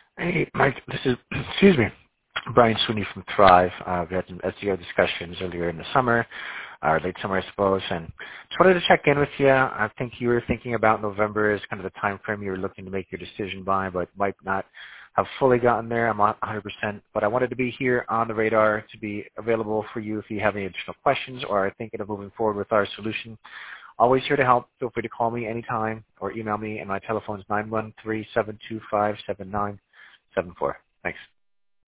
Hey, Mike, this is, excuse me, Brian Sweeney from Thrive. We had some SEO discussions earlier in the summer, or late summer, I suppose, and just wanted to check in with you. I think you were thinking about November as kind of the time frame you were looking to make your decision by, but might not have fully gotten there. I'm not 100%, but I wanted to be here on the radar to be available for you if you have any additional questions or are thinking of moving forward with our solution. Always here to help. Feel free to call me anytime or email me, and my telephone is 913-725-7974. Thanks.